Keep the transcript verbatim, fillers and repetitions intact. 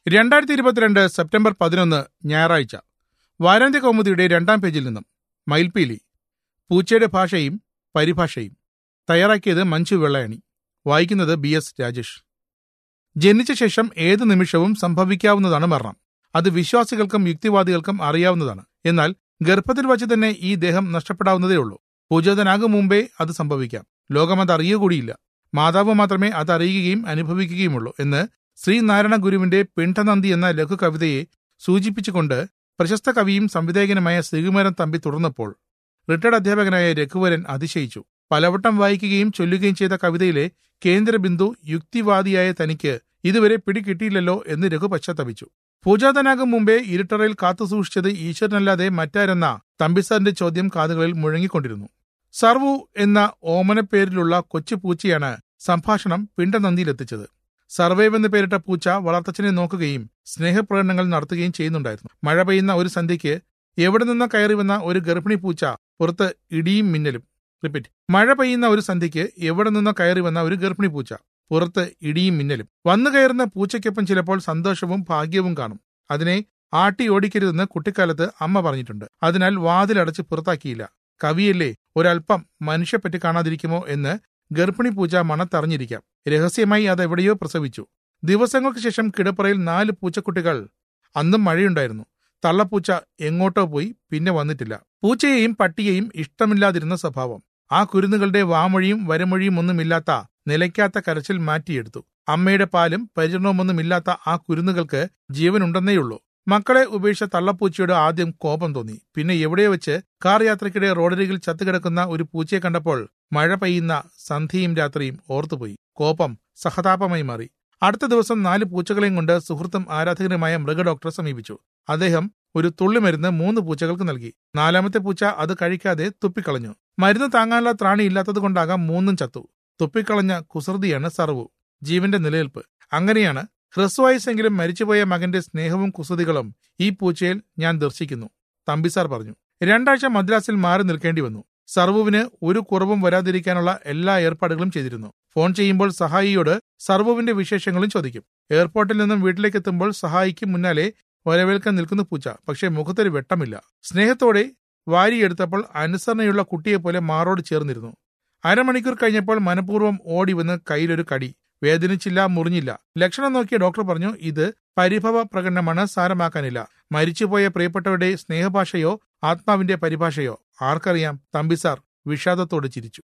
രണ്ടായിരത്തി ഇരുപത്തിരണ്ട് സെപ്റ്റംബർ പതിനൊന്ന് ഞായറാഴ്ച. വാരാന്ത്യ കൗമുദിയുടെ രണ്ടാം പേജിൽ നിന്നും മയിൽപീലി. പൂച്ചയുടെ ഭാഷയും പരിഭാഷയും. തയ്യാറാക്കിയത് മഞ്ജു വെള്ളയണി. വായിക്കുന്നത് ബി എസ് രാജേഷ്. ജനിച്ച ശേഷം ഏത് നിമിഷവും സംഭവിക്കാവുന്നതാണ് മരണം. അത് വിശ്വാസികൾക്കും യുക്തിവാദികൾക്കും അറിയാവുന്നതാണ്. എന്നാൽ ഗർഭത്തിൽ വച്ച് തന്നെ ഈ ദേഹം നഷ്ടപ്പെടാവുന്നതേ ഉള്ളൂ. പൂജാതനാകും മുമ്പേ അത് സംഭവിക്കാം. ലോകം അത് അറിയുകൂടിയില്ല. മാതാവ് മാത്രമേ അത് അറിയുകയും അനുഭവിക്കുകയുമുള്ളൂ എന്ന് ശ്രീനാരായണ ഗുരുവിന്റെ പിണ്ഡനന്ദി എന്ന ലഘു കവിതയെ സൂചിപ്പിച്ചുകൊണ്ട് പ്രശസ്ത കവിയും സംവിധായകനുമായ ശ്രീകുമാരൻ തമ്പി തുടർന്നപ്പോൾ റിട്ടയർഡ് അധ്യാപകനായ രഘുവരൻ അതിശയിച്ചു. പലവട്ടം വായിക്കുകയും ചൊല്ലുകയും ചെയ്ത കവിതയിലെ കേന്ദ്രബിന്ദു യുക്തിവാദിയായ തനിക്ക് ഇതുവരെ പിടികിട്ടിയില്ലല്ലോ എന്ന് രഘു പശ്ചാത്തപിച്ചു. പൂജാതനാകും മുമ്പേ ഇരുട്ടറയിൽ കാത്തുസൂക്ഷിച്ചത് ഈശ്വരനല്ലാതെ മറ്റാരെന്ന തമ്പിസാറിന്റെ ചോദ്യം കാതുകളിൽ മുഴങ്ങിക്കൊണ്ടിരുന്നു. സർവു എന്ന ഓമനപ്പേരിലുള്ള കൊച്ചു പൂച്ചയാണ് സംഭാഷണം പിണ്ഡനന്ദിയിലെത്തിച്ചത്. സർവൈവ് എന്ന് പേരിട്ട പൂച്ച വളർത്തച്ഛനെ നോക്കുകയും സ്നേഹപ്രകടനങ്ങൾ നടത്തുകയും ചെയ്യുന്നുണ്ടായിരുന്നു. മഴ പെയ്യുന്ന ഒരു സന്ധ്യയ്ക്ക് എവിടെ നിന്ന് കയറി വന്ന ഒരു ഗർഭിണി പൂച്ച പുറത്ത് ഇടിയും മിന്നലും. റിപ്പീറ്റ്. മഴ പെയ്യുന്ന ഒരു സന്ധ്യയ്ക്ക് എവിടെ നിന്ന് കയറി വന്ന ഒരു ഗർഭിണി പൂച്ച പുറത്ത് ഇടിയും മിന്നലും. വന്നു കയറുന്ന പൂച്ചയ്ക്കൊപ്പം ചിലപ്പോൾ സന്തോഷവും ഭാഗ്യവും കാണും. അതിനെ ആട്ടി ഓടിക്കരുതെന്ന് കുട്ടിക്കാലത്ത് അമ്മ പറഞ്ഞിട്ടുണ്ട്. അതിനാൽ വാതിലടച്ച് പുറത്താക്കിയില്ല. കവിയല്ലേ, ഒരൽപ്പം മനുഷ്യപ്പറ്റി കാണാതിരിക്കുമോ എന്ന് ഗർഭിണി പൂച്ച മണത്തറിഞ്ഞിരിക്കാം. രഹസ്യമായി അതെവിടെയോ പ്രസവിച്ചു. ദിവസങ്ങൾക്ക് ശേഷം കിടപ്പറയിൽ നാല് പൂച്ചക്കുട്ടികൾ. അന്നും മഴയുണ്ടായിരുന്നു. തള്ളപ്പൂച്ച എങ്ങോട്ടോ പോയി, പിന്നെ വന്നിട്ടില്ല. പൂച്ചയെയും പട്ടിയെയും ഇഷ്ടമില്ലാതിരുന്ന സ്വഭാവം. ആ കുരുന്നുകളുടെ വാമൊഴിയും വരമൊഴിയും ഒന്നുമില്ലാത്ത നിലയ്ക്കാത്ത കരച്ചിൽ മാറ്റിയെടുത്തു. അമ്മയുടെ പാലും പരിചരണവുമൊന്നുമില്ലാത്ത ആ കുരുന്നുകൾക്ക് ജീവനുണ്ടെന്നേയുള്ളൂ. മക്കളെ ഉപേക്ഷിച്ച തള്ളപ്പൂച്ചയോട് ആദ്യം കോപം തോന്നി. പിന്നെ എവിടെയോ വെച്ച് കാർ യാത്രയ്ക്കിടെ റോഡരികിൽ ചത്തുകിടക്കുന്ന ഒരു പൂച്ചയെ കണ്ടപ്പോൾ മഴ പെയ്യുന്ന സന്ധ്യയും രാത്രിയും ഓർത്തുപോയി. കോപം സഹതാപമായി മാറി. അടുത്ത ദിവസം നാല് പൂച്ചകളെയും കൊണ്ട് സുഹൃത്തും ആരാധകനുമായ മൃഗഡോക്ടറെ സമീപിച്ചു. അദ്ദേഹം ഒരു തുള്ളിമരുന്ന് മൂന്ന് പൂച്ചകൾക്ക് നൽകി. നാലാമത്തെ പൂച്ച അത് കഴിക്കാതെ തുപ്പിക്കളഞ്ഞു. മരുന്ന് താങ്ങാനുള്ള ത്രാണി ഇല്ലാത്തത് കൊണ്ടാകാം മൂന്നും ചത്തു. തുപ്പിക്കളഞ്ഞ കുസൃതിയാണ് സർവു, ജീവന്റെ നിലനിൽപ്പ്. അങ്ങനെയാണ് ഹ്രസ്വവയസ്സെങ്കിലും മരിച്ചുപോയ മകന്റെ സ്നേഹവും കുസൃതികളും ഈ പൂച്ചയിൽ ഞാൻ ദർശിക്കുന്നു, തമ്പിസാർ പറഞ്ഞു. രണ്ടാഴ്ച മദ്രാസിൽ മാറി നിൽക്കേണ്ടി വന്നു. സർവുവിന് ഒരു കുറവും വരാതിരിക്കാനുള്ള എല്ലാ ഏർപ്പാടുകളും ചെയ്തിരുന്നു. ഫോൺ ചെയ്യുമ്പോൾ സഹായിയോട് സർവുവിന്റെ വിശേഷങ്ങളും ചോദിക്കും. എയർപോർട്ടിൽ നിന്നും വീട്ടിലേക്ക് എത്തുമ്പോൾ സഹായിക്ക് മുന്നാലെ വരവേൽക്കാൻ നിൽക്കുന്ന പൂച്ച. പക്ഷേ മുഖത്തൊരു വെട്ടമില്ല. സ്നേഹത്തോടെ വാരിയെടുത്തപ്പോൾ അനുസരണയുള്ള കുട്ടിയെപ്പോലെ മാറോട് ചേർന്നിരുന്നു. അരമണിക്കൂർ കഴിഞ്ഞപ്പോൾ മനഃപൂർവ്വം ഓടി വന്ന് കയ്യിലൊരു കടി. വേദനിച്ചില്ല, മുറിഞ്ഞില്ല. ലക്ഷണം നോക്കിയ ഡോക്ടർ പറഞ്ഞു, ഇത് പരിഭവ പ്രകടനമാണ്, സാരമാക്കാനില്ല. മരിച്ചുപോയ പ്രിയപ്പെട്ടവരുടെ സ്നേഹഭാഷയോ ആത്മാവിന്റെ പരിഭാഷയോ ആർക്കറിയാം? തമ്പിസാർ വിഷാദത്തോട് ചിരിച്ചു.